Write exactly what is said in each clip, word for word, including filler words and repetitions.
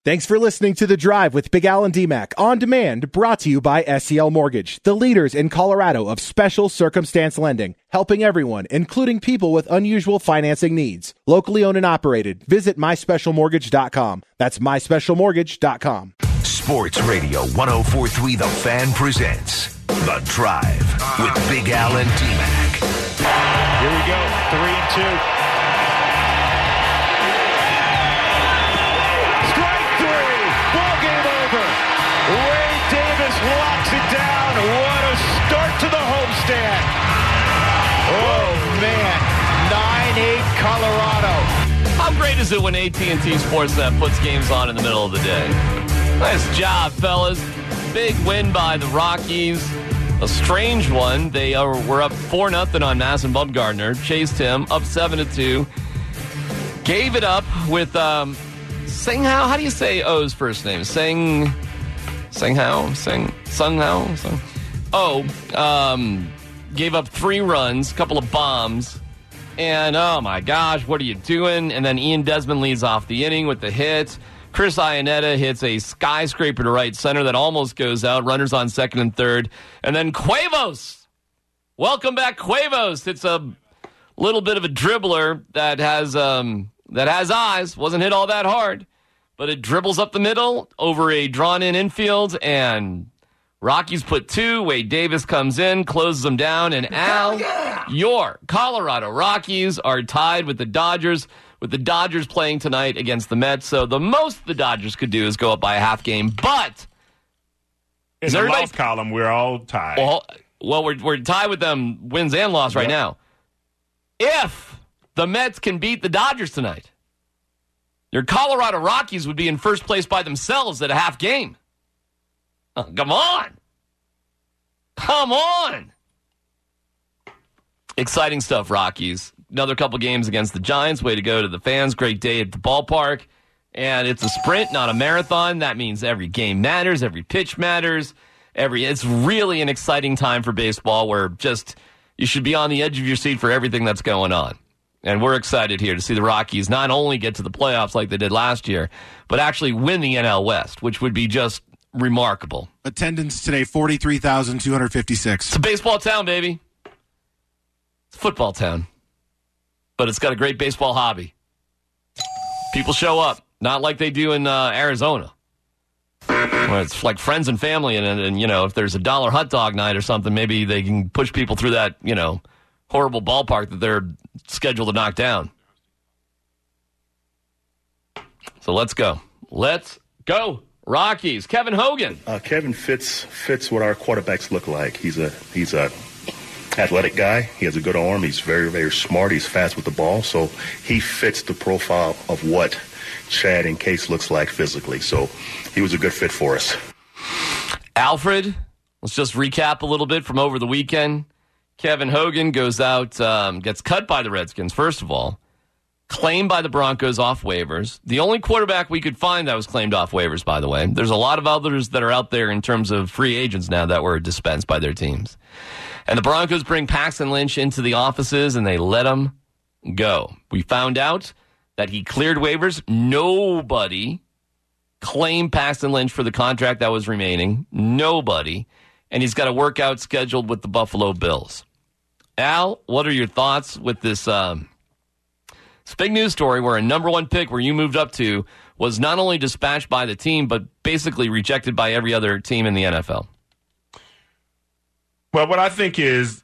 Thanks for listening to The Drive with Big Al and D-Mac on demand, brought to you by S C L Mortgage, the leaders in Colorado of special circumstance lending, helping everyone, including people with unusual financing needs. Locally owned and operated. Visit my special mortgage dot com. That's my special mortgage dot com. Sports Radio one oh four point three The Fan presents The Drive with Big Al and D-Mac. Here we go, three and two. Wade Davis locks it down. What a start to the homestand. Oh, man. nine eight Colorado. How great is it when A T and T Sportsnet puts games on in the middle of the day? Nice job, fellas. Big win by the Rockies. A strange one. They are, were up four nothing on Madison Bumgarner. Chased him, up seven to two. Gave it up with um, Seng Hao. How do you say O's first name? Seng... Seng Hao? Seng... Sung Hao? Sung, oh, um, gave up three runs, a couple of bombs, and oh my gosh, what are you doing? And then Ian Desmond leads off the inning with the hit. Chris Iannetta hits a skyscraper to right center that almost goes out. Runners on second and third. And then Cuevas. Welcome back, Cuevas. It's a little bit of a dribbler that has um, that has eyes. Wasn't hit all that hard. But it dribbles up the middle over a drawn-in infield, and Rockies put two. Wade Davis comes in, closes them down, and Al, your Colorado Rockies are tied with the Dodgers, with the Dodgers playing tonight against the Mets. So the most the Dodgers could do is go up by a half game. But in the loss column, we're all tied. Well, well we're, we're tied with them wins and loss right yep. now. If the Mets can beat the Dodgers tonight, your Colorado Rockies would be in first place by themselves at a half game. Oh, come on. Come on. Exciting stuff, Rockies. Another couple games against the Giants. Way to go to the fans. Great day at the ballpark. And it's a sprint, not a marathon. That means every game matters. Every pitch matters. Every It's really an exciting time for baseball where just you should be on the edge of your seat for everything that's going on. And we're excited here to see the Rockies not only get to the playoffs like they did last year, but actually win the N L West, which would be just remarkable. Attendance today, forty-three thousand two hundred fifty-six. It's a baseball town, baby. It's a football town. But it's got a great baseball hobby. People show up, not like they do in uh, Arizona, where it's like friends and family, and, and, and, you know, if there's a dollar hot dog night or something, maybe they can push people through that, you know, horrible ballpark that they're scheduled to knock down. So let's go. Let's go. Rockies. Kevin Hogan. Uh, Kevin fits fits what our quarterbacks look like. He's a he's a athletic guy. He has a good arm. He's very, very smart. He's fast with the ball. So he fits the profile of what Chad and Case looks like physically. So he was a good fit for us. Alfred, let's just recap a little bit from over the weekend. Kevin Hogan goes out, um, gets cut by the Redskins, first of all. Claimed by the Broncos off waivers. The only quarterback we could find that was claimed off waivers, by the way. There's a lot of others that are out there in terms of free agents now that were dispensed by their teams. And the Broncos bring Paxton Lynch into the offices, and they let him go. We found out that he cleared waivers. Nobody claimed Paxton Lynch for the contract that was remaining. Nobody. And he's got a workout scheduled with the Buffalo Bills. Al, what are your thoughts with this um, this big news story where a number one pick where you moved up to was not only dispatched by the team, but basically rejected by every other team in the N F L? Well, what I think is,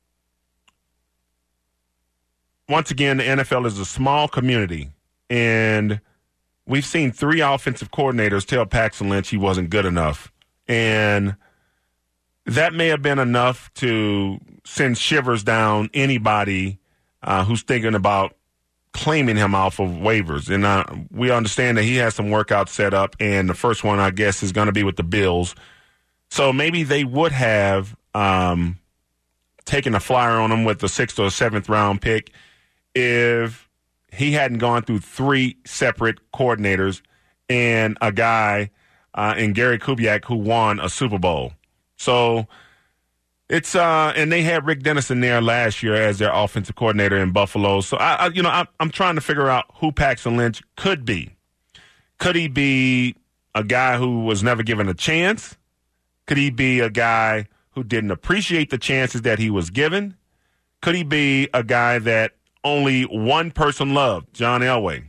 once again, the N F L is a small community, and we've seen three offensive coordinators tell Paxton Lynch he wasn't good enough. And that may have been enough to send shivers down anybody uh, who's thinking about claiming him off of waivers. And uh, we understand that he has some workouts set up, and the first one, I guess, is going to be with the Bills. So maybe they would have um, taken a flyer on him with the sixth or seventh round pick if he hadn't gone through three separate coordinators and a guy uh, in Gary Kubiak who won a Super Bowl. So it's uh, and they had Rick Dennison there last year as their offensive coordinator in Buffalo. So I, I you know, I, I'm trying to figure out who Paxton Lynch could be. Could he be a guy who was never given a chance? Could he be a guy who didn't appreciate the chances that he was given? Could he be a guy that only one person loved, John Elway?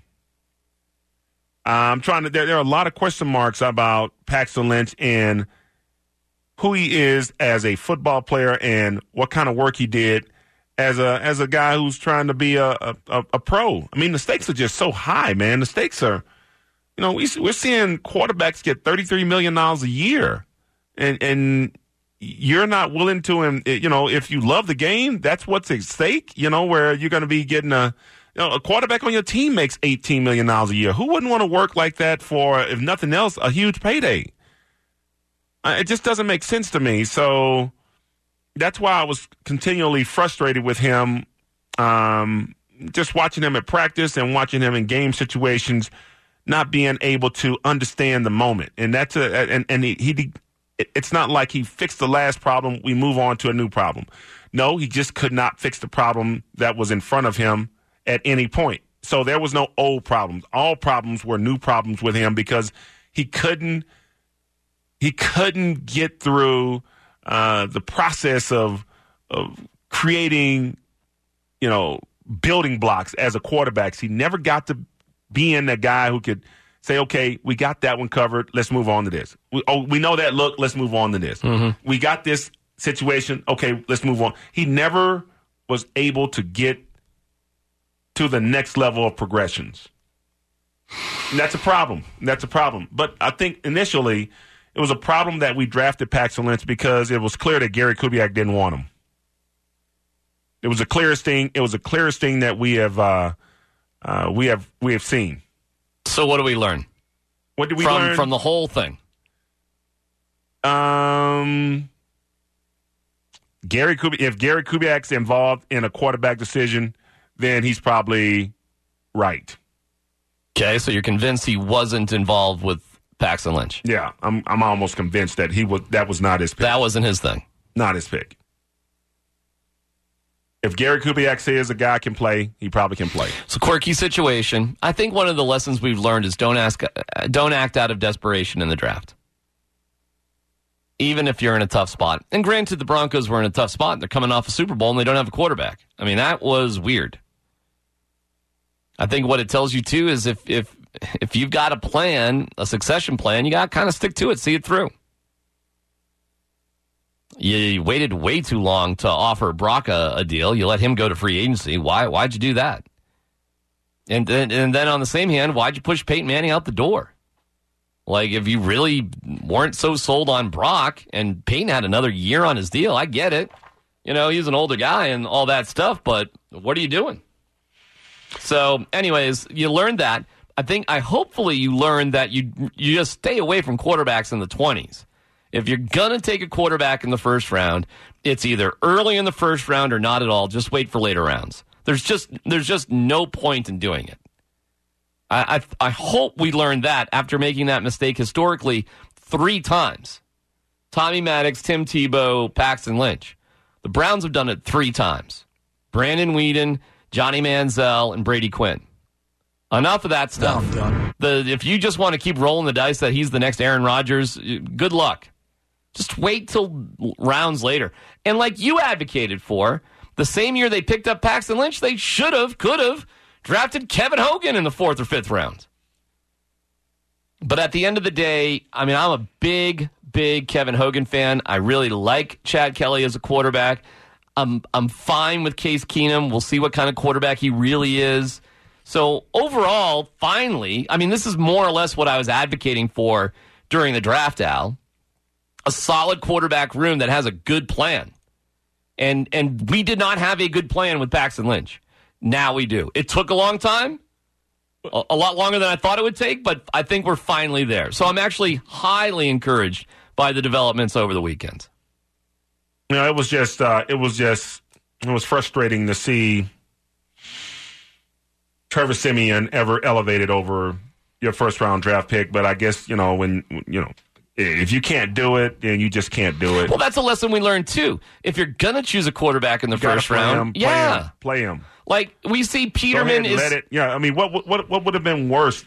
I'm trying to. There, there are a lot of question marks about Paxton Lynch and who he is as a football player and what kind of work he did as a as a guy who's trying to be a a, a pro. I mean, the stakes are just so high, man. The stakes are, you know, we, we're seeing quarterbacks get thirty-three million dollars a year, and and you're not willing to, him. You know, if you love the game, that's what's at stake. You know, where you're going to be getting a. You know, a quarterback on your team makes eighteen million dollars a year. Who wouldn't want to work like that for, if nothing else, a huge payday? Uh, it just doesn't make sense to me. So that's why I was continually frustrated with him, um, just watching him at practice and watching him in game situations, not being able to understand the moment. And that's a and and he, he it's not like he fixed the last problem. We move on to a new problem. No, he just could not fix the problem that was in front of him at any point. So there was no old problems. All problems were new problems with him because he couldn't he couldn't get through uh, the process of of creating, you know, building blocks as a quarterback. He never got to being the guy who could say, okay, we got that one covered. Let's move on to this. We, oh, we know that look. Let's move on to this. Mm-hmm. We got this situation. Okay, let's move on. He never was able to get to the next level of progressions. And that's a problem. That's a problem. But I think initially it was a problem that we drafted Paxton Lynch because it was clear that Gary Kubiak didn't want him. It was the clearest thing. It was the clearest thing that we have uh, uh, we have we have seen. So what do we learn? What did we from, learn from the whole thing? Um, Gary Kubiak. If Gary Kubiak's involved in a quarterback decision, then he's probably right. Okay, so you're convinced he wasn't involved with Paxton Lynch? Yeah, I'm. I'm almost convinced that he was. That was not his pick. That wasn't his thing. Not his pick. If Gary Kubiak says a guy can play, he probably can play. It's a quirky situation. I think one of the lessons we've learned is don't ask, don't act out of desperation in the draft, even if you're in a tough spot. And granted, the Broncos were in a tough spot. They're coming off a Super Bowl and they don't have a quarterback. I mean, that was weird. I think what it tells you too is if if if you've got a plan, a succession plan, you got to kind of stick to it, see it through. You waited way too long to offer Brock a, a deal. You let him go to free agency. Why? Why'd you do that? And then, and then on the same hand, why'd you push Peyton Manning out the door? Like, if you really weren't so sold on Brock and Peyton had another year on his deal, I get it. You know, he's an older guy and all that stuff, but what are you doing? So, anyways, you learned that. I think, I hopefully you learned that you you just stay away from quarterbacks in the twenties. If you're going to take a quarterback in the first round, it's either early in the first round or not at all. Just wait for later rounds. There's just there's just no point in doing it. I, I, I hope we learned that after making that mistake historically three times. Tommy Maddox, Tim Tebow, Paxton Lynch. The Browns have done it three times. Brandon Weeden, Johnny Manziel, and Brady Quinn. Enough of that stuff. I'm done. The, if you just want to keep rolling the dice that he's the next Aaron Rodgers, good luck. Just wait till rounds later. And like you advocated for, the same year they picked up Paxton Lynch, they should have, could have drafted Kevin Hogan in the fourth or fifth round. But at the end of the day, I mean, I'm a big, big Kevin Hogan fan. I really like Chad Kelly as a quarterback. I'm I'm fine with Case Keenum. We'll see what kind of quarterback he really is. So overall, finally, I mean, this is more or less what I was advocating for during the draft, Al. A solid quarterback room that has a good plan. And and we did not have a good plan with Paxton Lynch. Now we do. It took a long time, a, a lot longer than I thought it would take, but I think we're finally there. So I'm actually highly encouraged by the developments over the weekend. You know, it was just, uh, it was just, it was frustrating to see Trevor Siemian ever elevated over your first round draft pick. But I guess, you know, when, you know, if you can't do it, then you just can't do it. Well, that's a lesson we learned, too. If you're going to choose a quarterback in the you first play round, him, play yeah. Him, play him. Like, we see Peterman is... Let it, yeah, I mean, what, what, what would have been worse?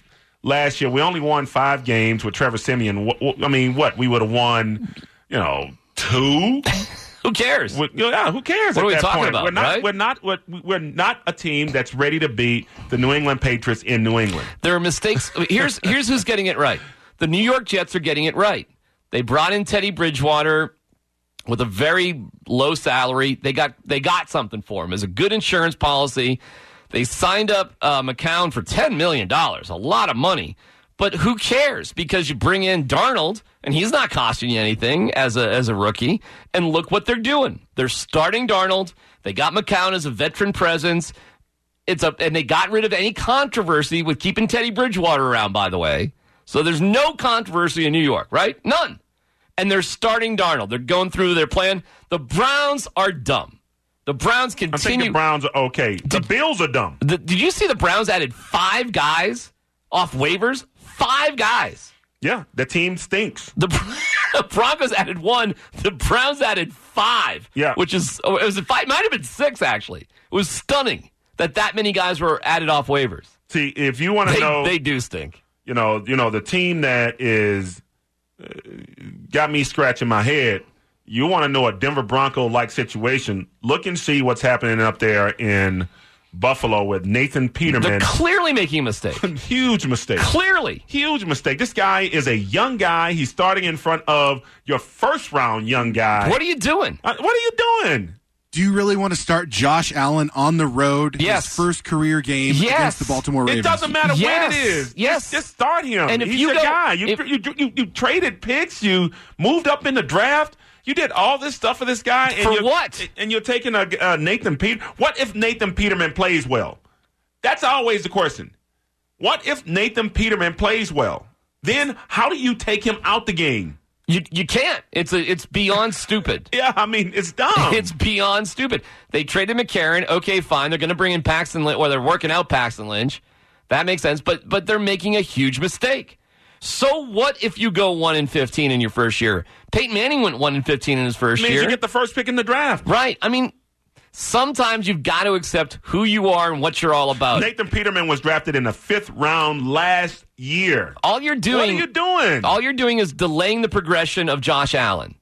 last year. We only won five games with Trevor Siemian. I mean, what? We would have won, you know, two? Who cares? We, yeah, who cares? What at are we that talking point? about, We're not. right? We're not. We're, we're not a team that's ready to beat the New England Patriots in New England. There are mistakes. Here's here's who's getting it right. The New York Jets are getting it right. They brought in Teddy Bridgewater with a very low salary. They got they got something for him as a good insurance policy. They signed up uh, McCown for ten million dollars, a lot of money. But who cares? Because you bring in Darnold, and he's not costing you anything as a as a rookie. And look what they're doing. They're starting Darnold. They got McCown as a veteran presence. It's a and they got rid of any controversy with keeping Teddy Bridgewater around, by the way. So there's no controversy in New York, right? None. And they're starting Darnold. They're going through their plan. The Browns are dumb. The Browns continue. I think the Browns are okay. The Did, Bills are dumb. The, did you see the Browns added five guys off waivers? Five guys. Yeah, the team stinks. The Broncos added one. The Browns added five. Yeah, which is it was five. Might have been six actually. It was stunning that that many guys were added off waivers. See, if you want to know, they do stink. You know, you know the team that is uh, got me scratching my head. You want to know a Denver Bronco-like situation? Look and see what's happening up there in Buffalo with Nathan Peterman. They're clearly making a mistake. Huge mistake. Clearly. Huge mistake. This guy is a young guy. He's starting in front of your first-round young guy. What are you doing? Uh, what are you doing? Do you really want to start Josh Allen on the road? Yes. His first career game yes. against the Baltimore Ravens. It doesn't matter yes. when it is. Yes. Just, just start him. And if He's you your go, guy. You, if, you, you, you traded picks. You moved up in the draft. You did all this stuff for this guy. And for you're, what? And you're taking a, a Nathan Peter. What if Nathan Peterman plays well? That's always the question. What if Nathan Peterman plays well? Then how do you take him out the game? You you can't. It's a it's beyond stupid. Yeah, I mean, it's dumb. It's beyond stupid. They traded McCarron. Okay, fine. They're going to bring in Paxton Lynch, or they're working out Paxton Lynch. That makes sense. But but they're making a huge mistake. So what if you go one and fifteen in your first year? Peyton Manning went one and fifteen in his first means year. You get the first pick in the draft, right? I mean, sometimes you've got to accept who you are and what you're all about. Nathan Peterman was drafted in the fifth round last year. All you're doing, what are you doing? All you're doing is delaying the progression of Josh Allen.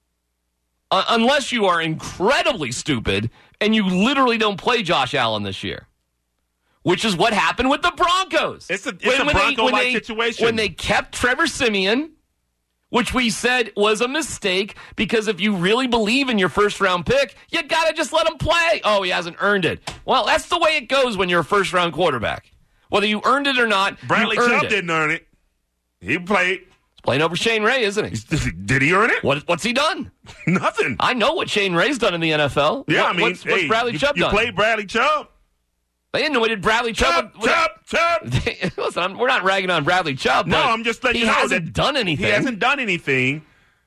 Uh, unless you are incredibly stupid and you literally don't play Josh Allen this year. Which is what happened with the Broncos. It's a, it's when, a Bronco-like situation. When they kept Trevor Siemian, which we said was a mistake, because if you really believe in your first-round pick, you got to just let him play. Oh, he hasn't earned it. Well, that's the way it goes when you're a first-round quarterback. Whether you earned it or not, Bradley you earned Chubb it. didn't earn it. He played. He's playing over Shane Ray, isn't he? Did he earn it? What, what's he done? Nothing. I know what Shane Ray's done in the N F L. Yeah, what, I mean, what's, what's hey, Bradley you, Chubb you done? You played Bradley Chubb. They anointed Bradley Chubb. Chubb, Chubb, Chubb. Listen, I'm, we're not ragging on Bradley Chubb. No, but I'm just letting he you know hasn't that done anything. He hasn't done anything.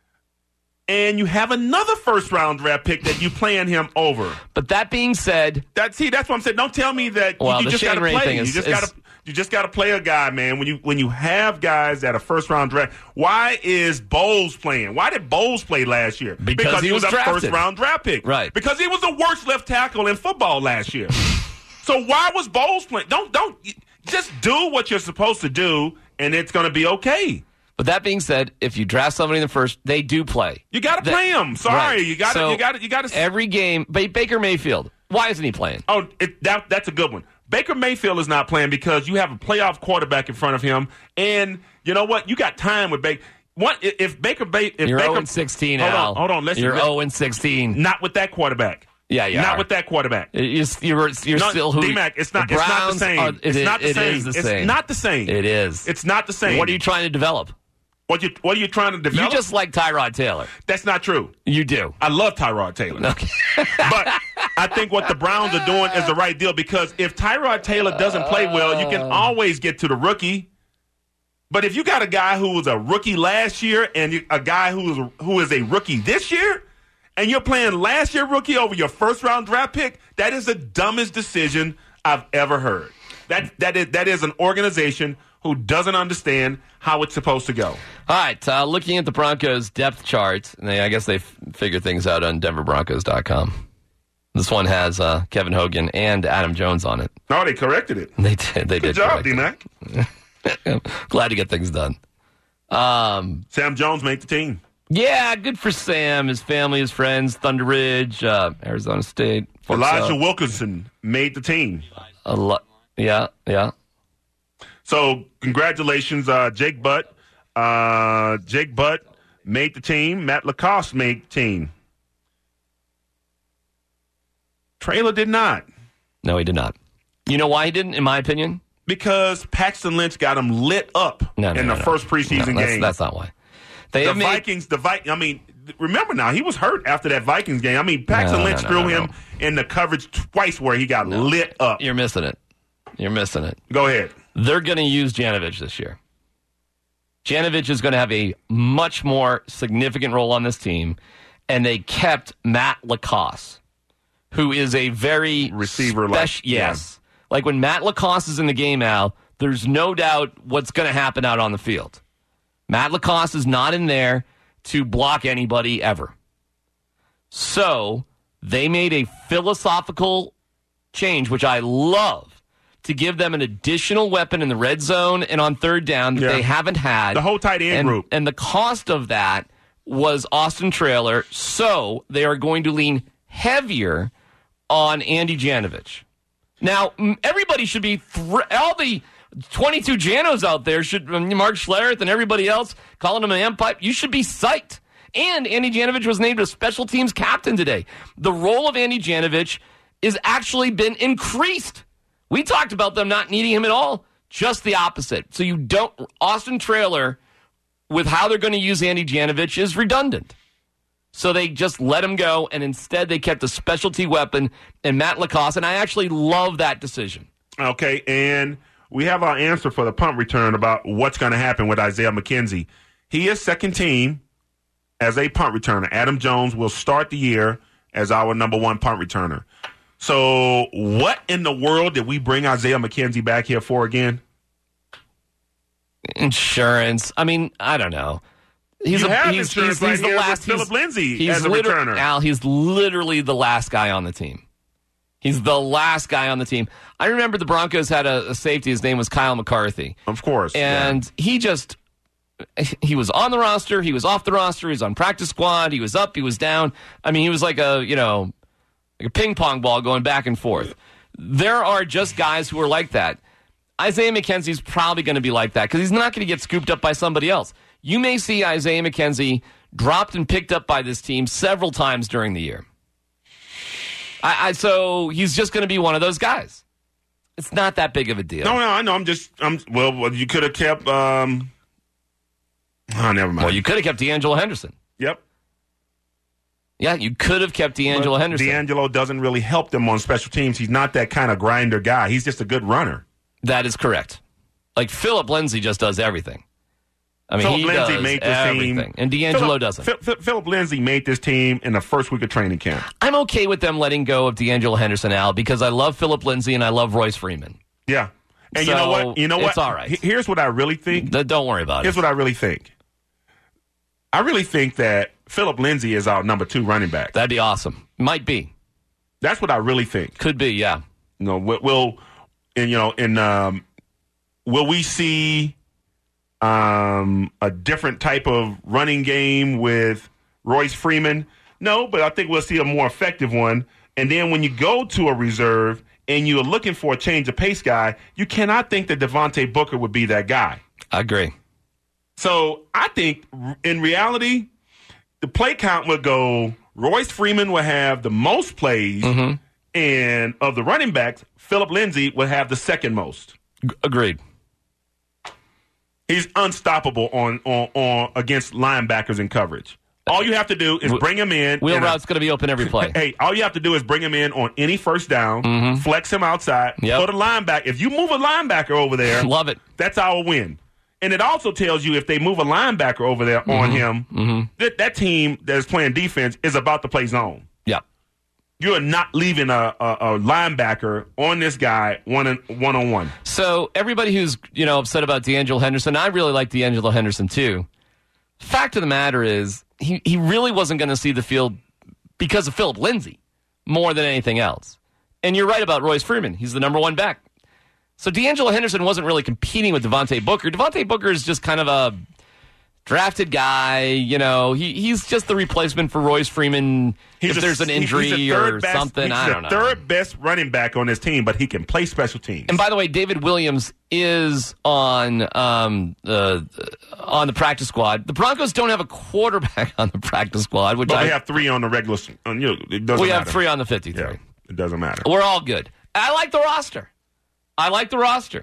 And you have another first round draft pick that you playing him over. But that being said, that see, that's what I'm saying. Don't tell me that well, you, you just got to play. Thing you is, just is, got to you just got to play a guy, man. When you when you have guys at a first round draft, why is Bowles playing? Why did Bowles play last year? Because, because he, he was, was a drafted. first round draft pick, right? Because he was the worst left tackle in football last year. So why was Bowles playing? Don't don't just do what you're supposed to do, and it's going to be okay. But that being said, if you draft somebody in the first, they do play. You got to play them. Sorry, right. you got to. So you got to. You got to. Every game, Baker Mayfield. Why isn't he playing? Oh, it, that that's a good one. Baker Mayfield is not playing because you have a playoff quarterback in front of him, and you know what? You got time with Baker. What if Baker? If You're Baker, zero and sixteen. Hold Al. on, hold on. Listen, you're zero and sixteen. Not with that quarterback. Yeah, yeah. Not are. with that quarterback. You're, you're, you're no, still who? D-Mac, it's not. The it's not the Browns same. Are, it's it, not the it same. Is the it's same. not the same. It is. It's not the same. What are you trying to develop? What you What are you trying to develop? You just like Tyrod Taylor. That's not true. You do. I love Tyrod Taylor. Okay. But I think what the Browns are doing is the right deal, because if Tyrod Taylor doesn't play well, you can always get to the rookie. But if you got a guy who was a rookie last year and you, a guy who is, who is a rookie this year, and you're playing last year rookie over your first round draft pick, that is the dumbest decision I've ever heard. That that is that is an organization who doesn't understand how it's supposed to go. All right, uh, looking at the Broncos depth chart, and they, I guess they f- figure things out on denver broncos dot com. This one has uh, Kevin Hogan and Adam Jones on it. No, they corrected it. They did. They Good did. job, D-Mac. Glad to get things done. Um, Sam Jones made the team. Yeah, good for Sam, his family, his friends, Thunder Ridge, uh, Arizona State. Elijah uh, Wilkinson made the team. A lo- yeah, yeah. So congratulations, uh, Jake Butt. Uh, Jake Butt made the team. Matt Lacoste made the team. Traylor did not. No, he did not. You know why he didn't, in my opinion? Because Paxton Lynch got him lit up no, no, in no, the no. first preseason no, that's, game. That's not why. They the have made, Vikings, the Vi- I mean, remember now, he was hurt after that Vikings game. I mean, Paxton No, Lynch no, no, threw no, him no. in the coverage twice where he got No. lit up. You're missing it. You're missing it. Go ahead. They're going to use Janovich this year. Janovich is going to have a much more significant role on this team, and they kept Matt Lacoste, who is a very receiver. Speci- like, yes. Yeah. Like when Matt Lacoste is in the game, Al, there's no doubt what's going to happen out on the field. Matt Lacoste is not in there to block anybody ever. So they made a philosophical change, which I love, to give them an additional weapon in the red zone and on third down that Yeah. they haven't had. The whole tight end and, group. And the cost of that was Austin Traylor, so they are going to lean heavier on Andy Janovich. Now, m- everybody should be, thr- all the twenty-two Janos out there, should Mark Schlereth and everybody else calling him an M-pipe, you should be psyched. And Andy Janovich was named a special teams captain today. The role of Andy Janovich has actually been increased. We talked about them not needing him at all. Just the opposite. So you don't, Austin Traylor, with how they're going to use Andy Janovich, is redundant. So they just let him go, and instead they kept a specialty weapon in Matt Lacoste, and I actually love that decision. Okay, and we have our answer for the punt return about what's going to happen with Isaiah McKenzie. He is second team as a punt returner. Adam Jones will start the year as our number one punt returner. So what in the world did we bring Isaiah McKenzie back here for again? Insurance. I mean, I don't know. He's you a, have he's, insurance he's, right he's the here last. with Philip he's, Lindsay he's as a liter- returner. Al, he's literally the last guy on the team. He's the last guy on the team. I remember the Broncos had a, a safety. His name was Kyle McCarthy. Of course. And yeah. he just, he was on the roster. He was off the roster. He was on practice squad. He was up. He was down. I mean, he was like a, you know, like a ping pong ball going back and forth. There are just guys who are like that. Isaiah McKenzie's probably going to be like that because he's not going to get scooped up by somebody else. You may see Isaiah McKenzie dropped and picked up by this team several times during the year. I, I so he's just going to be one of those guys. It's not that big of a deal. No, no, I know. I'm just, I'm, well, well you could have kept, um, oh, never mind. Well, you could have kept D'Angelo Henderson. Yep. Yeah, you could have kept D'Angelo but Henderson. D'Angelo doesn't really help them on special teams. He's not that kind of grinder guy. He's just a good runner. That is correct. Like Philip Lindsay just does everything. I mean, Philip he Lindsay does made this everything, team. and D'Angelo Philip, doesn't. Phil, Philip Lindsay made this team in the first week of training camp. I'm okay with them letting go of D'Angelo Henderson, Al, because I love Philip Lindsay and I love Royce Freeman. Yeah, and So, you know what? You know what? it's all right. Here's what I really think. Th- Don't worry about Here's it. what I really think. I really think that Philip Lindsay is our number two running back. That'd be awesome. Might be. That's what I really think. Could be, yeah. You know, we'll, we'll and you know, and um, will we see um, a different type of running game with Royce Freeman? No, but I think we'll see a more effective one. And then when you go to a reserve and you're looking for a change of pace guy, you cannot think that Devontae Booker would be that guy. I agree. So I think in reality, the play count would go, Royce Freeman will have the most plays, Mm-hmm. and of the running backs, Philip Lindsay will have the second most. G- agreed. He's unstoppable on, on, on against linebackers in coverage. All you have to do is bring him in. Wheel in a- route's going to be open every play. Hey, all you have to do is bring him in on any first down, flex him outside, Yep. put a linebacker. If you move a linebacker over there, Love it. that's our win. And it also tells you if they move a linebacker over there Mm-hmm. on him, that, that team that is playing defense is about to play zone. Yeah. You're not leaving a, a, a linebacker on this guy one and, one on one. So everybody who's, you know, upset about D'Angelo Henderson, I really like D'Angelo Henderson too. Fact of the matter is, he, he really wasn't going to see the field because of Philip Lindsay more than anything else. And you're right about Royce Freeman. He's the number one back. So D'Angelo Henderson wasn't really competing with Devontae Booker. Devontae Booker is just kind of a drafted guy. You know, he he's just the replacement for Royce Freeman he's if a, there's an injury or best, something. He's I don't the know. third best running back on his team, but he can play special teams. And by the way, David Williams is on um, uh, on the practice squad. The Broncos don't have a quarterback on the practice squad, which but I, we have three on the regular. On, you know, it doesn't we matter. have three on the fifty-three. Yeah, it doesn't matter. We're all good. I like the roster. I like the roster.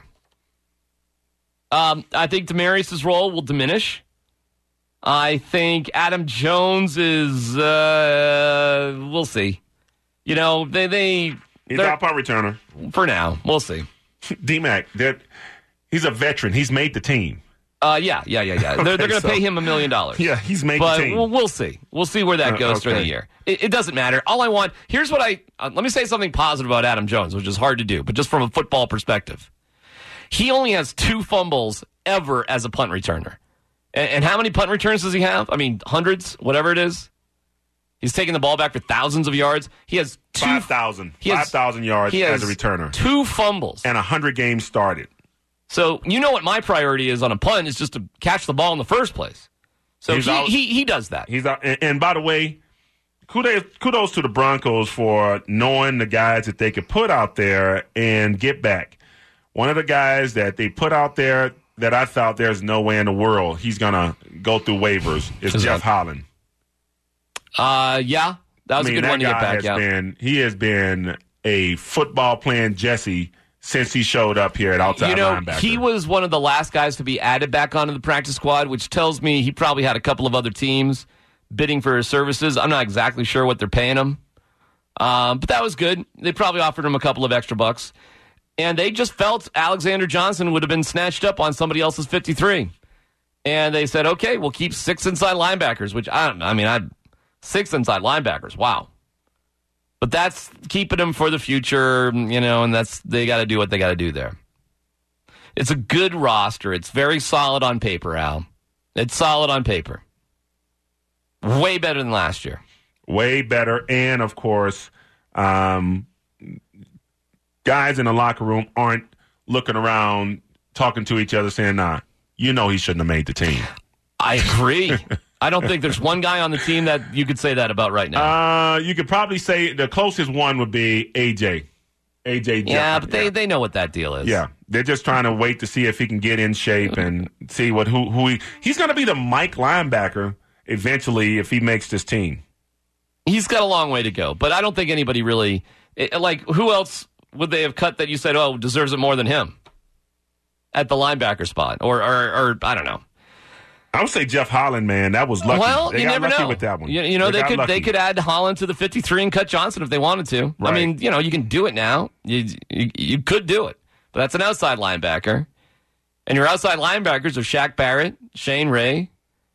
Um, I think Demaryius' role will diminish. I think Adam Jones is, uh, we'll see. You know, they, they, He's our punt returner. For now. We'll see. D-Mac, he's a veteran. He's made the team. Uh, yeah, yeah, yeah, yeah. Okay, they're they're going to so- pay him a million dollars. Yeah, he's made But the team. we'll, we'll see. We'll see where that Uh, goes during okay. the year. It, it doesn't matter. All I want, here's what I, uh, let me say something positive about Adam Jones, which is hard to do, but just from a football perspective. He only has two fumbles ever as a punt returner. And, and how many punt returns does he have? I mean, hundreds, whatever it is. He's taking the ball back for thousands of yards. He has two. five thousand. he has- five thousand yards he has as a returner. Two fumbles. And one hundred games started. So you know what my priority is on a punt is just to catch the ball in the first place. So He's he, out- he he does that. He's out, and, and by the way, kudos, kudos to the Broncos for knowing the guys that they could put out there and get back. One of the guys that they put out there that I thought there's no way in the world he's going to go through waivers is Is Jeff that- Holland. Uh, yeah, that was I mean, a good that one to guy get back. has Yeah. been, he has been a football playing Jesse since he showed up here at outside You know, linebacker. he was one of the last guys to be added back onto the practice squad, which tells me he probably had a couple of other teams bidding for his services. I'm not exactly sure what they're paying him, um, but that was good. They probably offered him a couple of extra bucks, and they just felt Alexander Johnson would have been snatched up on somebody else's fifty-three, and they said, "Okay, we'll keep six inside linebackers." Which I don't. I mean, I six inside linebackers. Wow. But that's keeping them for the future, you know, and that's they got to do what they got to do there. It's a good roster. It's very solid on paper, Al. It's solid on paper. Way better than last year. Way better. And, of course, um, guys in the locker room aren't looking around, talking to each other, saying, nah, you know he shouldn't have made the team. I agree. I don't think there's one guy on the team that you could say that about right now. Uh, you could probably say the closest one would be A J. A J. yeah, Jeff- but they, they know what that deal is. Yeah, they're just trying to wait to see if he can get in shape and see what who who he he's going to be the Mike linebacker eventually if he makes this team. He's got a long way to go, but I don't think anybody really it, like who else would they have cut that you said, oh, deserves it more than him at the linebacker spot, or or, or I don't know. I would say Jeff Holland, man. That was lucky. Well, they you got never lucky know. with that one. You, you know, they, got could lucky. they could add Holland to the fifty-three and cut Johnson if they wanted to. I Right. mean, you know, you can do it now. You, you you could do it, but that's an outside linebacker, and your outside linebackers are Shaq Barrett, Shane Ray,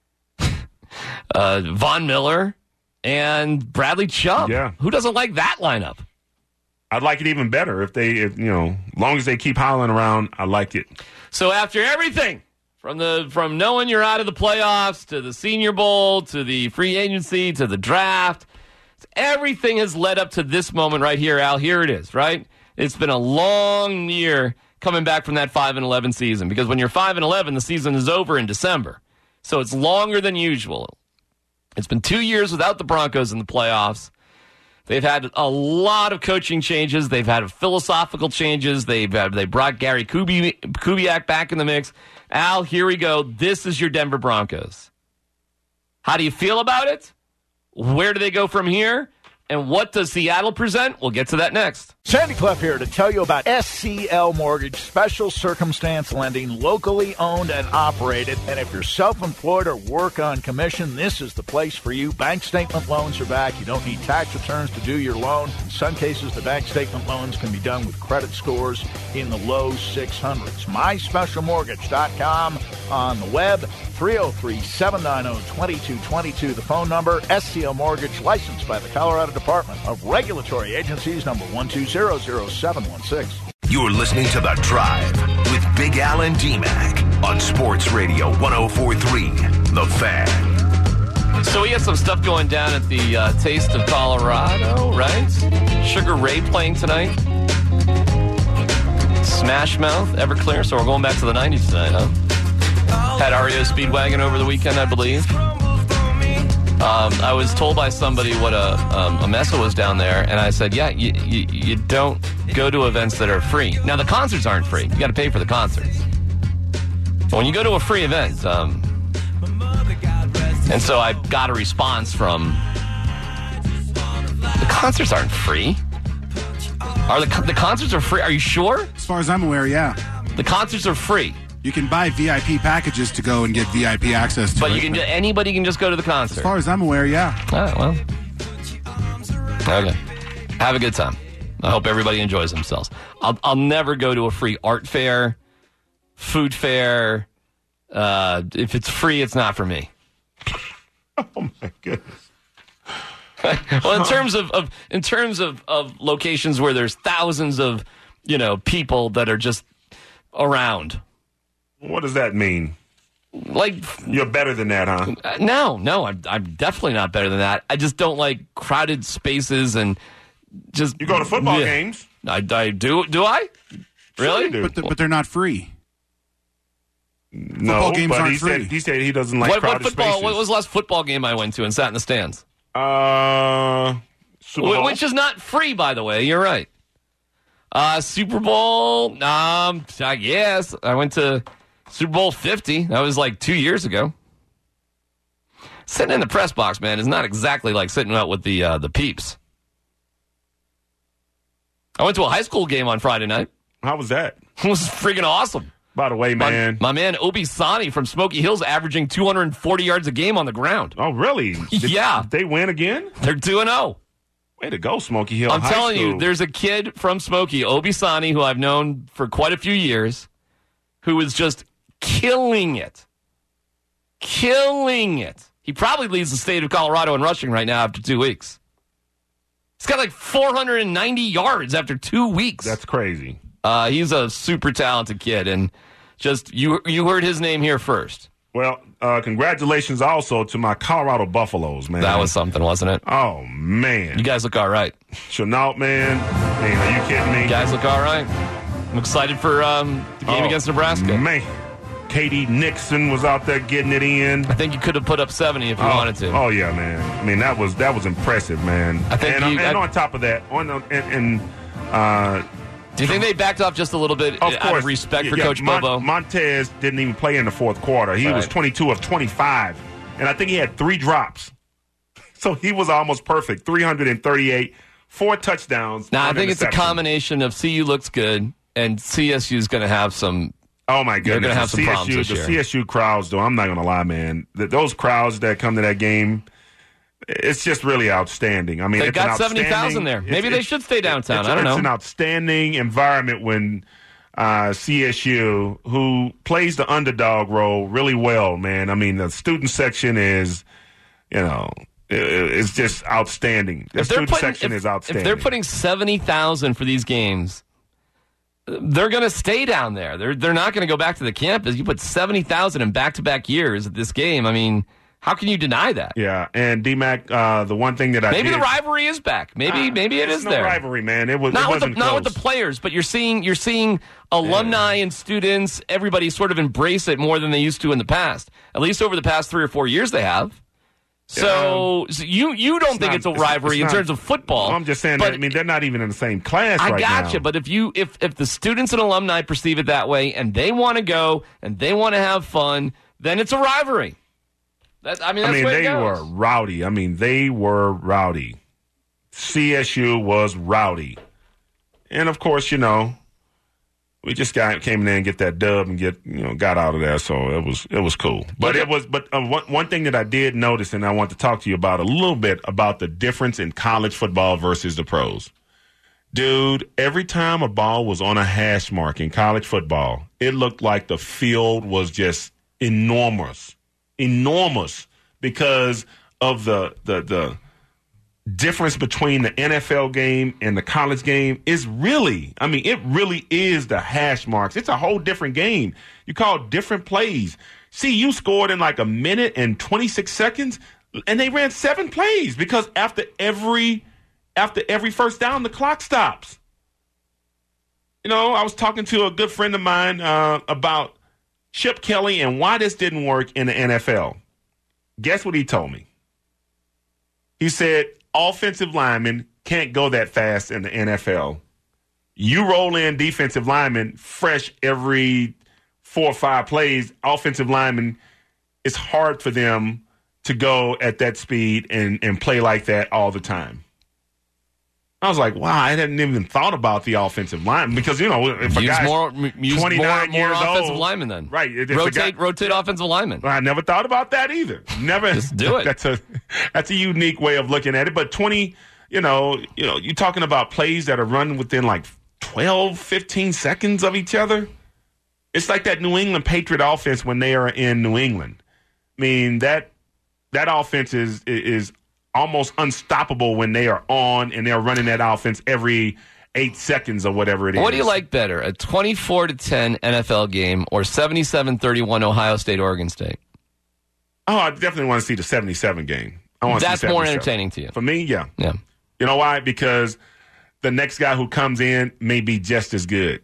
uh, Von Miller, and Bradley Chubb. Yeah. Who doesn't like that lineup? I'd like it even better if they, if, you know, as long as they keep Holland around. I like it. So after everything, from the from knowing you're out of the playoffs to the Senior Bowl to the free agency to the draft, everything has led up to this moment right here, Al. Here it is, right? It's been a long year coming back from that five and eleven season, because when you're five and eleven, the season is over in December. So it's longer than usual. It's been two years without the Broncos in the playoffs. They've had a lot of coaching changes. They've had philosophical changes. They've uh, they brought Gary Kubi- Kubiak back in the mix. Al, here we go. This is your Denver Broncos. How do you feel about it? Where do they go from here? And what does Seattle present? We'll get to that next. Sandy Clough here to tell you about S C L Mortgage, special circumstance lending, locally owned and operated. And if you're self-employed or work on commission, this is the place for you. Bank statement loans are back. You don't need tax returns to do your loan. In some cases, the bank statement loans can be done with credit scores in the low six hundreds. my special mortgage dot com on the web. three oh three, seven nine oh, two two two two, the phone number. S C L Mortgage, licensed by the Colorado Department of Regulatory Agencies, number one two zero zero seven one six. You're listening to The Drive with Big Al and D-Mac on Sports Radio one oh four point three, The Fan. So we got some stuff going down at the uh, Taste of Colorado, right? Sugar Ray playing tonight. Smash Mouth, Everclear. So we're going back to the nineties tonight, huh? Had R E O Speedwagon over the weekend, I believe. Um, I was told by somebody what a, um, a mess it was down there, and I said, yeah, you, you, you don't go to events that are free. Now, the concerts aren't free. You got to pay for the concerts. But when you go to a free event, um, and so I got a response from, the concerts aren't free. Are the, the concerts are free? Are you sure? As far as I'm aware, yeah. The concerts are free. You can buy V I P packages to go and get V I P access to but it. You can do, anybody can just go to the concert. As far as I'm aware, yeah. Oh, well. Okay. Have a good time. I hope everybody enjoys themselves. I'll, I'll never go to a free art fair, food fair. Uh, if it's free, it's not for me. Oh, my goodness. Well, in terms of, of in terms of, of locations where there's thousands of, you know, people that are just around. What does that mean? Like, you're better than that, huh? Uh, no, no, I'm, I'm definitely not better than that. I just don't like crowded spaces and just. You go to football yeah. games. I, I do. Do I? Really? Sure do. But, the, but they're not free. No, football games but aren't he free. said he said he doesn't like what, crowded what football? spaces. What was the last football game I went to and sat in the stands? Uh, Super Bowl? Which is not free, by the way. You're right. Uh, Super Bowl. Um, I guess I went to Super Bowl fifty. That was like two years ago. Sitting in the press box, man, is not exactly like sitting out with the uh, the peeps. I went to a high school game on Friday night. How was that? It was freaking awesome. By the way, man. My, my man, Obi Sani from Smoky Hills, averaging two hundred forty yards a game on the ground. Oh, really? Did, yeah. Did they win again? They're two and oh. Way to go, Smoky Hill I'm High telling School. you, there's a kid from Smoky, Obi Sani, who I've known for quite a few years, who is just killing it. Killing it. He probably leads the state of Colorado in rushing right now after two weeks. He's got like four hundred ninety yards after two weeks. That's crazy. Uh, he's a super talented kid, and just you you heard his name here first. Well, uh, congratulations also to my Colorado Buffaloes, man. That was something, wasn't it? Oh, man. You guys look all right. Chenault, man. Man, are you kidding me? You guys look all right. I'm excited for um, the game oh, against Nebraska. Man. Katie Nixon was out there getting it in. I think you could have put up seventy if you oh, wanted to. Oh, yeah, man. I mean, that was that was impressive, man. I think and, you, and I, on top of that, on and, and uh, do you think they backed off just a little bit of out course, of respect yeah, for yeah, Coach Mon- Bobo? Montez didn't even play in the fourth quarter. He right. was twenty-two of twenty-five, and I think he had three drops. So he was almost perfect. three hundred thirty-eight, four touchdowns. Now, I think it's a interception. combination of C U looks good and C S U is going to have some. Oh, my goodness. They're going to have the some C S U, problems this the year. C S U crowds, though, I'm not going to lie, man. The, those crowds that come to that game, it's just really outstanding. I mean, They it's got an seventy thousand outstanding- there. it's- Maybe they it's- should stay downtown. It's, I don't it's know. an outstanding environment when uh, C S U, who plays the underdog role really well, man. I mean, the student section is, you know, it, it's just outstanding. The If they're student putting, section if, is outstanding. if they're putting seventy thousand for these games, they're going to stay down there. They're they're not going to go back to the campus. You put seventy thousand in back-to-back years at this game. I mean, how can you deny that? Yeah, and D-Mac, uh, the one thing that I Maybe did, the rivalry is back. Maybe uh, maybe it it's is no there. rivalry, man. It was Not it with the wasn't not close. with the players, but you're seeing you're seeing alumni and students, everybody sort of embrace it more than they used to in the past. At least over the past three or four years, they have. So, so you you don't It's think not- it's a it's- rivalry it's in not- terms of football? Well, I'm just saying but that. I mean, they're not even in the same class I right got now. you, but if you if if the students and alumni perceive it that way and they want to go and they want to have fun, then it's a rivalry. That, I mean, that's I mean, the way it they goes. were rowdy. I mean, they were rowdy. C S U was rowdy. And, of course, you know, we just got came in there and get that dub and get, you know, got out of there. So it was it was cool. But Okay. it was but uh, one, one thing that I did notice, and I want to talk to you about a little bit about the difference in college football versus the pros. Dude, every time a ball was on a hash mark in college football, it looked like the field was just enormous. Enormous because of the the the difference between the N F L game and the college game is really, I mean, it really is the hash marks. It's a whole different game. You call different plays. See, you scored in like a minute and twenty-six seconds, and they ran seven plays because after every after every first down, the clock stops. you know, I was talking to a good friend of mine uh, about Chip Kelly and why this didn't work in the N F L. Guess what he told me? He said offensive linemen can't go that fast in the N F L. You roll in defensive linemen fresh every four or five plays. Offensive linemen, it's hard for them to go at that speed and, and play like that all the time. I was like, wow, I hadn't even thought about the offensive line because, you know, if a use guy's more, use twenty-nine more, more years offensive old, linemen then. Right. If rotate, guy, rotate offensive linemen. I never thought about that either. Never. Just do it. That's a that's a unique way of looking at it. But twenty, you know, you know, you're talking about plays that are run within like twelve, fifteen seconds of each other. It's like that New England Patriot offense when they are in New England. I mean, that that offense is is almost unstoppable when they are on and they're running that offense every eight seconds or whatever it is. What do you like better, a twenty-four to ten N F L game or seventy-seven thirty-one Ohio State, Oregon State? Oh, I definitely want to see the seventy-seven game. I want That's to see more seventy-seven. entertaining to you. For me, yeah. Yeah. You know why? Because the next guy who comes in may be just as good.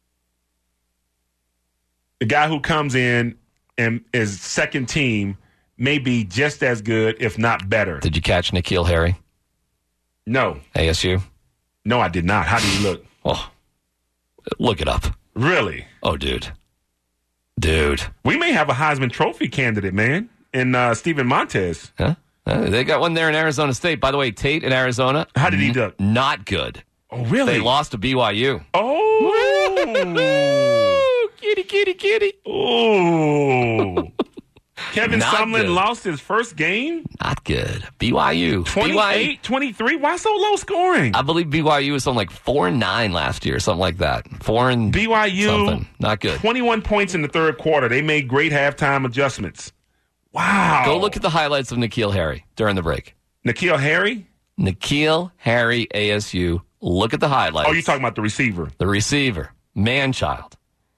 The guy who comes in and is second team may be just as good, if not better. Did you catch N'Keal Harry? No. A S U? No, I did not. How do you look? Oh, look it up. Really? Oh, dude. Dude. We may have a Heisman Trophy candidate, man, in uh, Steven Montez. Huh? Uh, they got one there in Arizona State. By the way, Tate in Arizona. How did he do? N- not good. Oh, really? They lost to B Y U. Oh. kitty, kitty, kitty. Oh. Kevin Not Sumlin good. lost his first game? Not good. B Y U. twenty-eight, B Y U. twenty-three? Why so low scoring? I believe B Y U was something like four and nine last year, something like that. Four and B Y U, something. Not good. twenty-one points in the third quarter. They made great halftime adjustments. Wow. Go look at the highlights of N'Keal Harry during the break. N'Keal Harry? N'Keal Harry, A S U. Look at the highlights. Oh, you're talking about the receiver. The receiver. Man-child.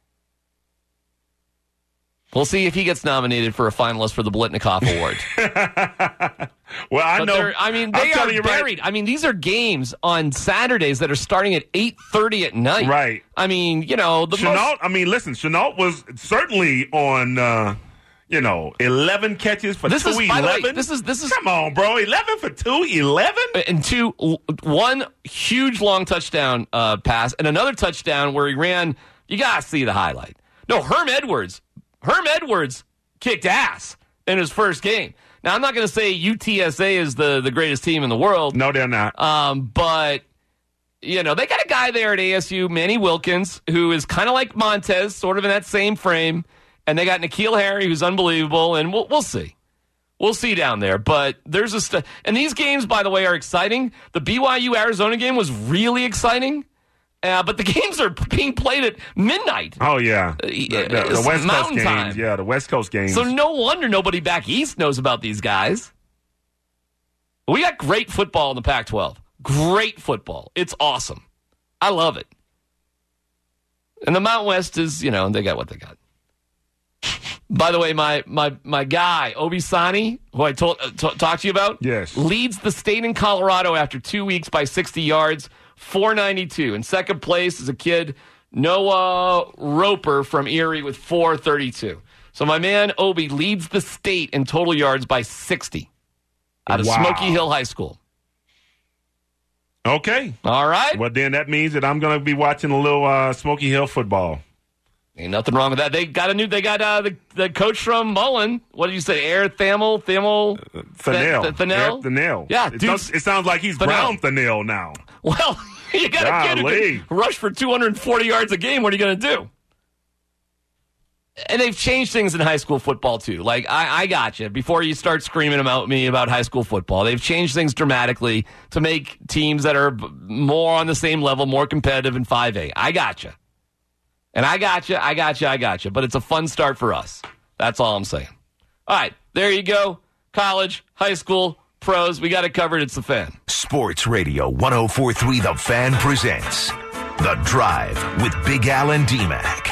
We'll see if he gets nominated for a finalist for the Blitnikoff Award. Well, I but know. I mean, I'm they are telling you right- buried. I mean, these are games on Saturdays that are starting at eight thirty at night. Right. I mean, you know, the Chenault, most, I mean, listen, Chenault was certainly on, uh, you know, eleven catches for This two is- by the way, eleven. this is- this is- Come on, bro. eleven for two eleven? and two, one huge long touchdown uh, pass and another touchdown where he ran. You got to see the highlight. No, Herm Edwards. Herm Edwards kicked ass in his first game. Now, I'm not going to say U T S A is the, the greatest team in the world. No, they're not. Um, but, you know, they got a guy there at A S U, Manny Wilkins, who is kind of like Montez, sort of in that same frame. And they got N'Keal Harry, who's unbelievable. And we'll, we'll see. We'll see down there. But there's a st- – and these games, by the way, are exciting. The B Y U-Arizona game was really exciting. Uh, but the games are being played at midnight. Oh, yeah. Uh, The, the, the it's West Coast mountain games. time. Yeah, the West Coast games. So no wonder nobody back east knows about these guys. We got great football in the Pac twelve. Great football. It's awesome. I love it. And the Mountain West is, you know, they got what they got. By the way, my my my guy, Obi Sani, who I told uh, t- talked to you about, Yes. leads the state in Colorado after two weeks by sixty yards, four ninety-two. In second place is a kid, Noah Roper from Erie with four thirty-two. So my man, Obi, leads the state in total yards by sixty out of Wow. Smoky Hill High School. Okay. All right? Well, then that means that I'm going to be watching a little uh, Smoky Hill football. Ain't nothing wrong with that. They got a new, they got uh, the, the coach from Mullen. What did you say? Air Thamel? Thamel? Thanel. Th- Thanel? Yeah, Thanel. Yeah, It, dude. does, it sounds like he's Thanel. Brown Thanel now. Well, you got a kid who Golly. can rush for two hundred forty yards a game. What are you going to do? And they've changed things in high school football, too. Like, I, I got you. Before you start screaming about me about high school football, they've changed things dramatically to make teams that are b- more on the same level, more competitive in five A. I got you. And I got you, I got you, I got you. But it's a fun start for us. That's all I'm saying. All right, there you go. College, high school, pros. We got it covered. It's The Fan. Sports Radio one oh four three The Fan presents The Drive with Big Al and D-Mac.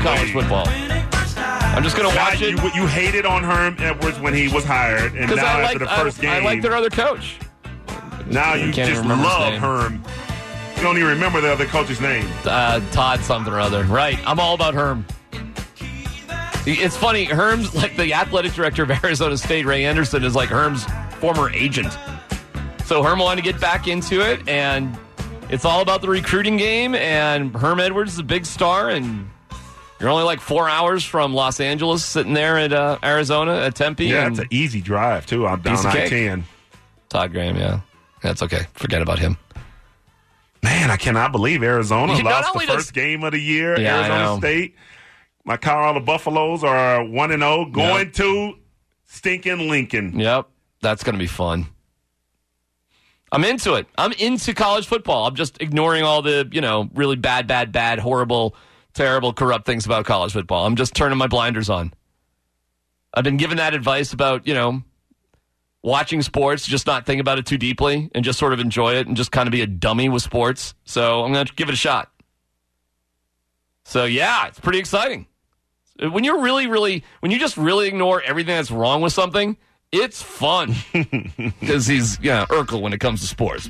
college football. I'm just going to watch now, it. You, you hated on Herm Edwards when he was hired, and now I after like, the first I, game, I like their other coach. Now you can't just even remember his love name. Herm. You don't even remember the other coach's name. Uh, Todd something or other. Right. I'm all about Herm. It's funny. Herm's like the athletic director of Arizona State. Ray Anderson is like Herm's former agent. So Herm wanted to get back into it, and it's all about the recruiting game. And Herm Edwards is a big star, and you're only like four hours from Los Angeles, sitting there at uh, Arizona at Tempe. Yeah, and it's an easy drive too. I'm down I ten. Todd Graham, yeah, that's okay. Forget about him. Man, I cannot believe Arizona You lost not the does, first game of the year. Yeah, Arizona State. My Colorado Buffaloes are one and zero, going Yep. to stinking Lincoln. Yep, that's going to be fun. I'm into it. I'm into college football. I'm just ignoring all the, you know, really bad, bad, bad, horrible, terrible, corrupt things about college football. I'm just turning my blinders on. I've been given that advice about, you know, watching sports, just not think about it too deeply and just sort of enjoy it and just kind of be a dummy with sports. So I'm going to give it a shot. So, yeah, it's pretty exciting. When you're really, really, when you just really ignore everything that's wrong with something, it's fun. Because he's, yeah, Urkel when it comes to sports.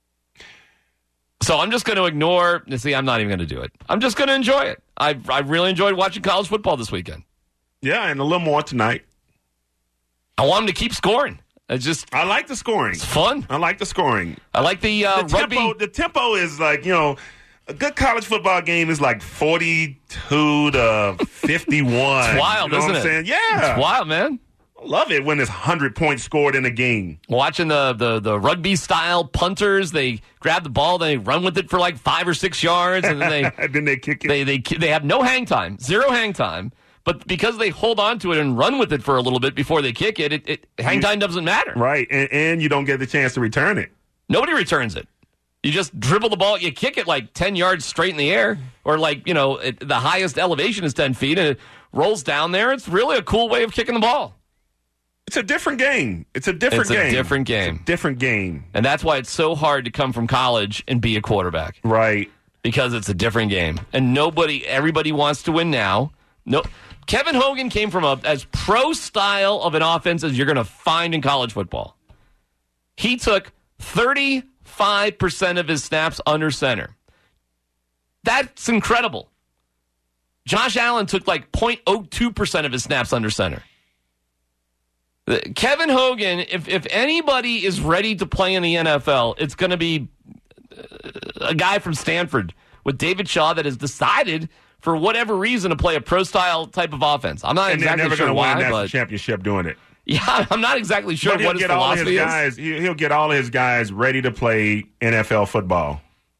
So I'm just going to ignore, see, I'm not even going to do it. I'm just going to enjoy it. I I really enjoyed watching college football this weekend. Yeah, and a little more tonight. I want him to keep scoring. I just, I like the scoring. It's fun. I like the scoring. I like the, uh, the rugby. tempo. The tempo is like, you know, a good college football game is like forty-two to fifty-one. It's wild, you know isn't what I'm it? saying? Yeah. It's wild, man. I love it when there's one hundred points scored in a game. Watching the, the, the rugby-style punters, they grab the ball, they run with it for like five or six yards, and then they and then they kick it. They, they, they have no hang time, zero hang time. But because they hold on to it and run with it for a little bit before they kick it, it, it hang time doesn't matter. Right, and, and you don't get the chance to return it. Nobody returns it. You just dribble the ball, you kick it like ten yards straight in the air, or like, you know, it, the highest elevation is ten feet, and it rolls down there. It's really a cool way of kicking the ball. It's a different game. It's a different It's game. a different game. It's a different game. And that's why it's so hard to come from college and be a quarterback. Right. Because it's a different game. And nobody, everybody wants to win now. No, Kevin Hogan came from a as pro style of an offense as you're going to find in college football. He took thirty-five percent of his snaps under center. That's incredible. Josh Allen took like zero point zero two percent of his snaps under center. Kevin Hogan, if, if anybody is ready to play in the N F L, it's going to be a guy from Stanford with David Shaw that has decided for whatever reason to play a pro-style type of offense. I'm not and exactly they're never sure going to why, win that but championship doing it. Yeah, I'm not exactly sure but he'll what his get all his philosophy is. guys. He'll get all his guys ready to play N F L football.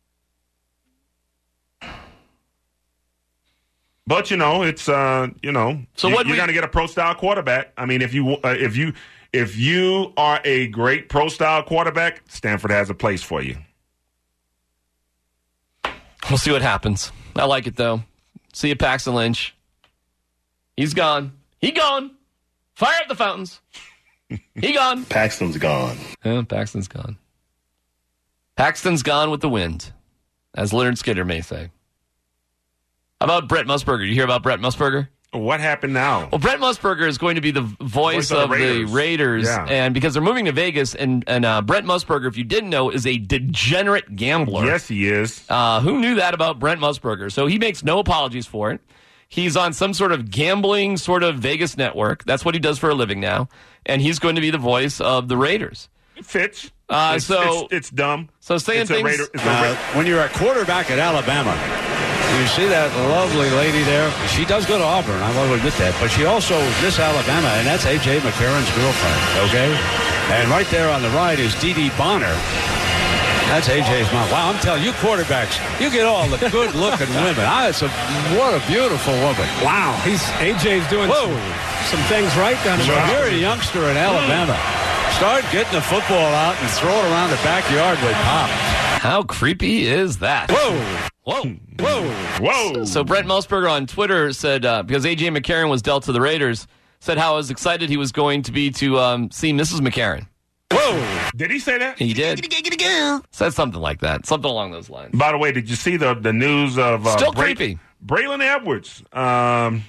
But you know, it's uh, you know, so you, what you're we, going to get a pro-style quarterback. I mean, if you uh, if you if you are a great pro-style quarterback, Stanford has a place for you. We'll see what happens. I like it though. See you, Paxton Lynch. He's gone. He gone. Fire up the fountains. He gone. Paxton's gone. Yeah, Paxton's gone. Paxton's gone with the wind, as Leonard Skinner may say. How about Brett Musburger? You hear about Brett Musburger? What happened now? Well, Brett Musburger is going to be the voice, Voice of of the the Raiders. Raiders, Yeah. and because they're moving to Vegas, and and uh, Brett Musburger, if you didn't know, is a degenerate gambler. Yes, he is. Uh, who knew that about Brent Musburger? So he makes no apologies for it. He's on some sort of gambling sort of Vegas network. That's what he does for a living now, and he's going to be the voice of the Raiders. It fits. Uh, it's, so it's, it's dumb. So saying it's a things. Raider, it's a Uh, Ra- when you're a quarterback at Alabama, you see that lovely lady there. She does go to Auburn, I will admit that, but she also is Miss Alabama, and that's A J McCarron's girlfriend, okay? And right there on the right is Dee Dee Bonner. That's A J's mom. Wow, I'm telling you, quarterbacks, you get all the good-looking women. Ah, it's a, what a beautiful woman. Wow, he's A J's doing Whoa. some, some things right down the So road. if you're a youngster in Alabama, start getting the football out and throw it around the backyard with Pop. How creepy is that? Whoa. Whoa. Whoa. Whoa. So Brent Musburger on Twitter said, uh, because A J McCarron was dealt to the Raiders, said how excited he was going to be to um, see Missus McCarron. Whoa. Did he say that? He did. Said something like that. Something along those lines. By the way, did you see the, the news of uh, Still Brady, creepy. Braylon Edwards, um,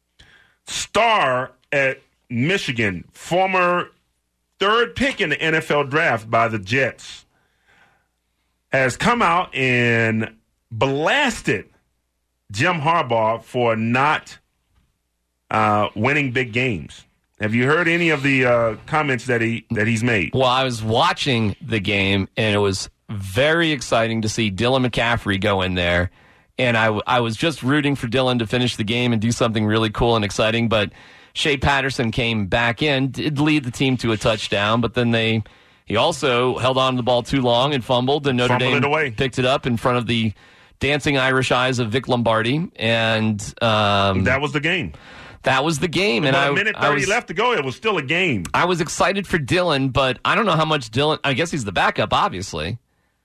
star at Michigan, former third pick in the N F L draft by the Jets, has come out and blasted Jim Harbaugh for not uh, winning big games. Have you heard any of the uh, comments that he that he's made? Well, I was watching the game, and it was very exciting to see Dylan McCaffrey go in there. And I, I was just rooting for Dylan to finish the game and do something really cool and exciting. But Shea Patterson came back in, did lead the team to a touchdown, but then they he also held on to the ball too long and fumbled, and Notre Fumbled Dame it away. picked it up in front of the dancing Irish eyes of Vic Lombardi. And um, that was the game. That was the game. And About I, a minute I thirty was, left to go. It was still a game. I was excited for Dylan, but I don't know how much Dylan. I guess he's the backup, obviously.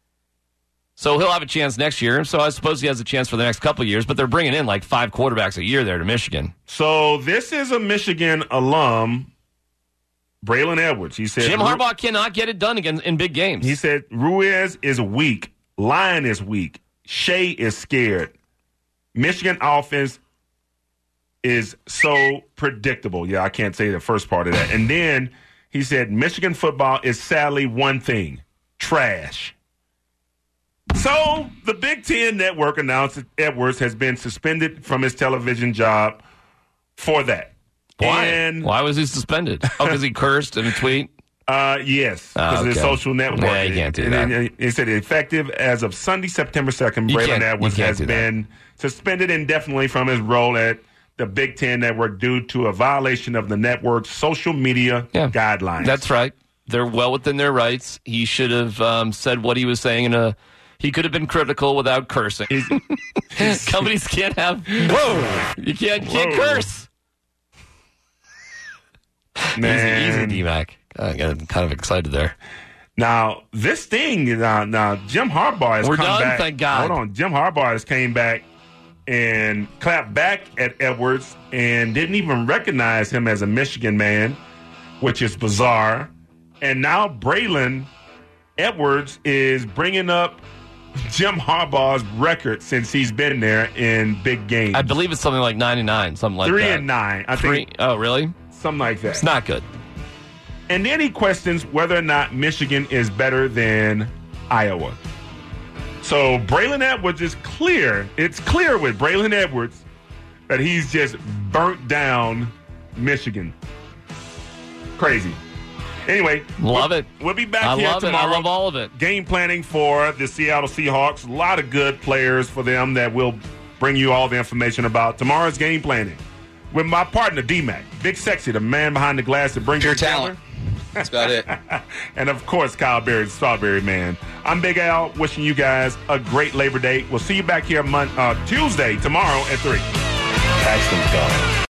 So he'll have a chance next year. So I suppose he has a chance for the next couple of years. But they're bringing in like five quarterbacks a year there to Michigan. So this is a Michigan alum, Braylon Edwards. He said Jim Harbaugh cannot get it done again in big games. He said Ruiz is weak. Lyon is weak. Shea is scared. Michigan offense is so predictable. Yeah, I can't say the first part of that. And then he said Michigan football is sadly one thing, trash. So the Big Ten Network announced that Edwards has been suspended from his television job for that. Why? And, Why was he suspended? Oh, because he cursed in a tweet? Uh, yes, because Oh, of the okay. social network. Yeah, you can't do And that. then It said effective as of Sunday, September second, You Braylon can't- you Edwards can't has do that. been suspended indefinitely from his role at the Big Ten Network due to a violation of the network's social media Yeah. guidelines. That's right. They're well within their rights. He should have um, said what he was saying in a. He could have been critical without cursing. Companies can't have. Whoa! You can't, can't Whoa. curse. Man. Easy, easy, D-Mac. I got kind of excited there. Now, this thing, now, now Jim Harbaugh has We're come done, back. thank God. Hold on. Jim Harbaugh has came back and clapped back at Edwards and didn't even recognize him as a Michigan man, which is bizarre. And now Braylon Edwards is bringing up Jim Harbaugh's record since he's been there in big games. I believe it's something like ninety-nine, something like Three that. and nine. I Three. think Oh, really? something like that. It's not good. And then he questions whether or not Michigan is better than Iowa. So Braylon Edwards is clear. It's clear with Braylon Edwards that he's just burnt down Michigan. Crazy. Anyway. Love we'll, it. We'll be back I here love it. tomorrow. I love all of it. Game planning for the Seattle Seahawks. A lot of good players for them that we'll bring you all the information about. Tomorrow's game planning with my partner, D-Mac. Big Sexy, the man behind the glass that brings Pure you together. talent. That's about it. And, of course, Kyle Berry, the Strawberry Man. I'm Big Al, wishing you guys a great Labor Day. We'll see you back here Mon- uh, Tuesday, tomorrow at three. Paxton Collins.